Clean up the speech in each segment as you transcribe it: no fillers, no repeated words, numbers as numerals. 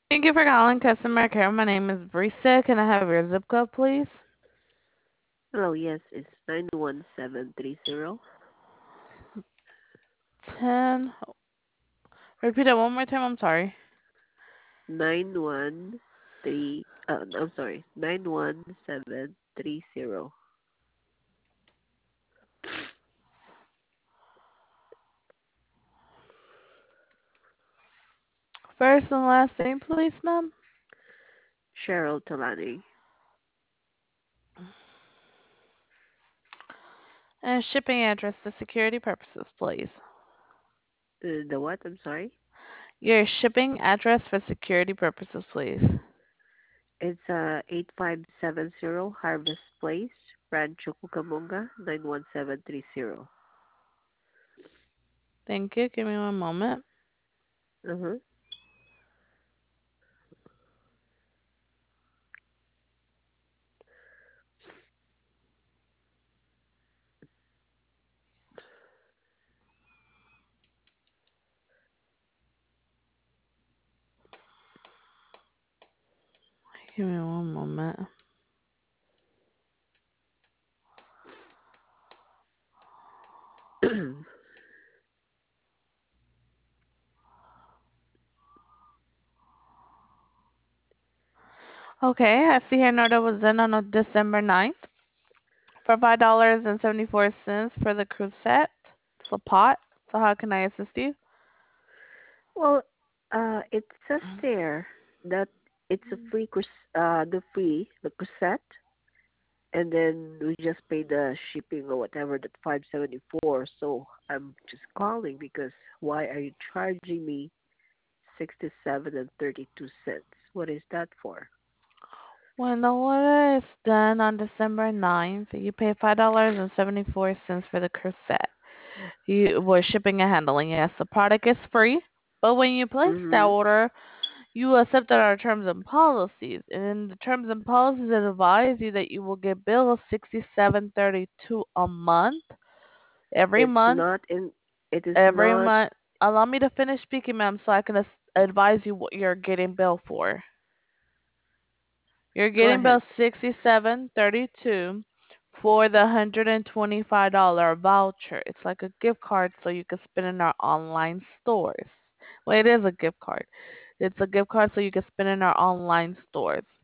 Thank you for calling customer care. My name is Brisa. Can I have your zip code, please? Hello, yes, it's 91730. 10. Repeat it one more time. I'm sorry. 913, I'm sorry, 91730. First and last name, please, ma'am. Cheryl Talani. And shipping address for security purposes, please. The what? I'm sorry. Your shipping address for security purposes, please. It's 8570 Harvest Place, Rancho Cucamonga, 91730. Thank you. Give me one moment. Uh-huh. Give me one moment. Okay, I see here an order was in on December 9th for $5.74 for the cruise set. It's a pot. So how can I assist you? Well, it says there that it's a free the cassette, and then we just pay the shipping or whatever, that 574. So I'm just calling because why are you charging me 67 and 32 cents? What is that for? When the order is done on December 9th, you pay $5.74 for the cassette. You were shipping and handling. Yes, the product is free, but when you place that Mhm. order, you accepted our terms and policies. And in the terms and policies, it advise you that you will get billed 67.32 a month. Every It's month, not in it is every not month. Allow me to finish speaking, ma'am, so I can advise you what you're getting billed for. You're Go getting ahead. billed 67.32 for the $125 voucher. It's like a gift card so you can spend in our online stores. Well, it is a gift card. It's a gift card so you can spend in our online stores.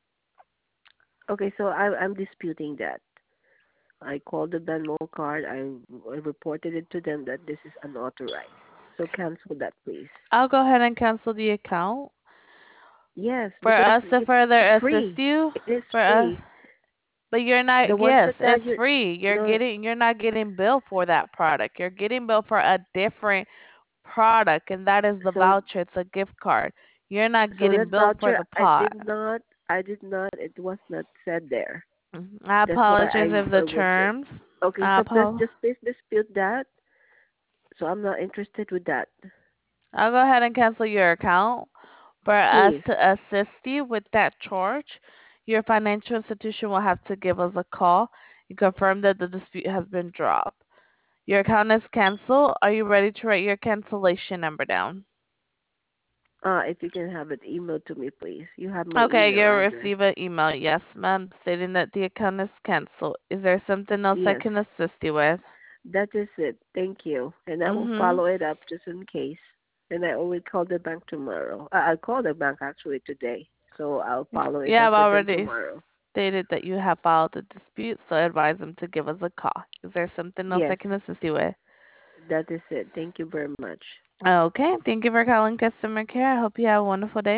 Okay, so I'm disputing that. I called the Venmo card. I reported it to them that this is unauthorized. So cancel that, please. I'll go ahead and cancel the account. Yes, For because us to further it's assist free. you, It is for us, free. but you're The not, ones that yes, it's you're free. no. You're not getting billed for that product. You're getting billed for a different product, and that is the So voucher. It's a gift card. You're not so getting that billed for voucher, the pot. I did not. It was not said there. I That's why apologize if the I was just terms. okay. I So apologize. please dispute that. So I'm not interested with that. I'll go ahead and cancel your account. For us Please. to assist you with that charge, your financial institution will have to give us a call and confirm that the dispute has been dropped. Your account is canceled. Are you ready to write your cancellation number down? If you can have it emailed to me, please. You have my Okay, email you'll address. receive an email. Yes, ma'am, stating that the account is canceled. Is there something else I Yes, can assist you with? that is it. Thank you. And I will Mm-hmm. follow it up just in case. And I will call the bank tomorrow. I'll call the bank actually today. So I'll follow it Yeah, up I've with them already tomorrow. stated that you have filed a dispute, so I advise them to give us a call. Is there something else I Yes, can assist you with? that is it. Thank you very much. Okay, thank you for calling customer care. I hope you have a wonderful day.